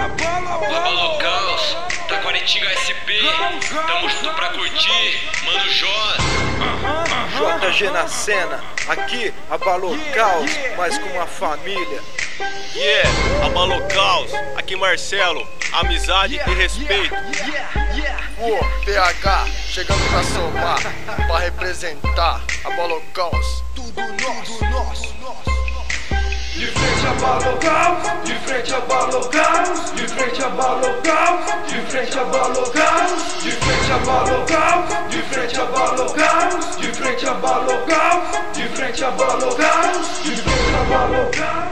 Abalo Caos, Taquaritinga SP, tamo junto pra curtir, Mano J. JG na cena, aqui abalou caos, mas com uma família. Abalou caos, aqui Marcelo, amizade e respeito. O PH, chegando pra somar, pra representar, abalou caos, tudo nosso. De frente abalou caos, de frente abalou caos, de frente abalou caos, de frente abalou caos, de frente abalou caos, de frente abalou caos, de frente abalou caos, de frente abalou caos, de frente abalou caos.